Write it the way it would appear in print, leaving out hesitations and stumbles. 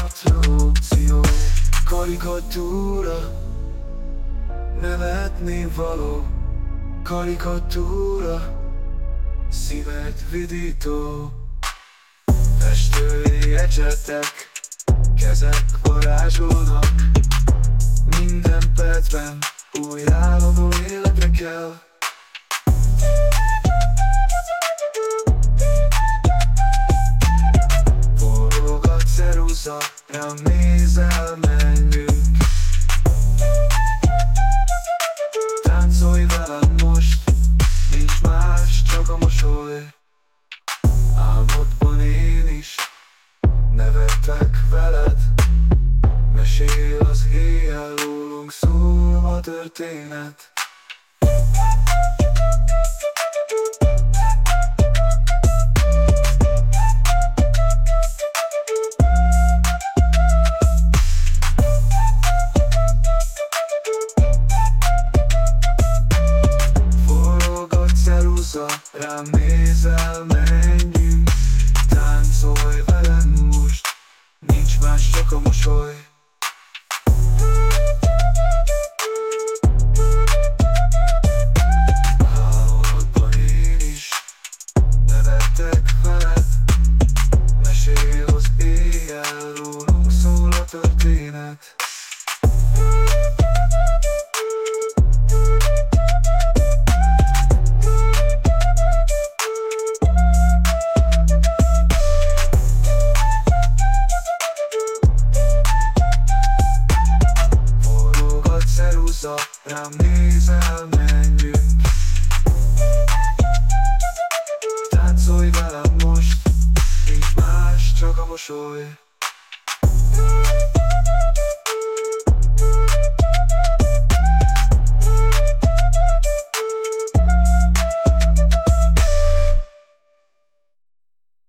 Attrakció, karikatúra, nevetni való. Karikatúra, szívet vidító. Festői ecsetek, kezek varázsolnak. Minden percben új álomból életre kell. Forog a ceruza, rám nézel, menjünk. Táncolj velem most, nincs más, csak a mosoly. Álmodban én is nevetek veled. Mesél az éjjel rólunk, szól a történet. Forog a ceruza, rám nézel, menjünk. Táncolj velem most, nincs más, csak a mosoly. Álmodban én is nevetek veled. Mesél az éjjel rólunk, szól a történet. Rám nézel, menjünk. Táncolj velem most, nincs más, csak a mosoly.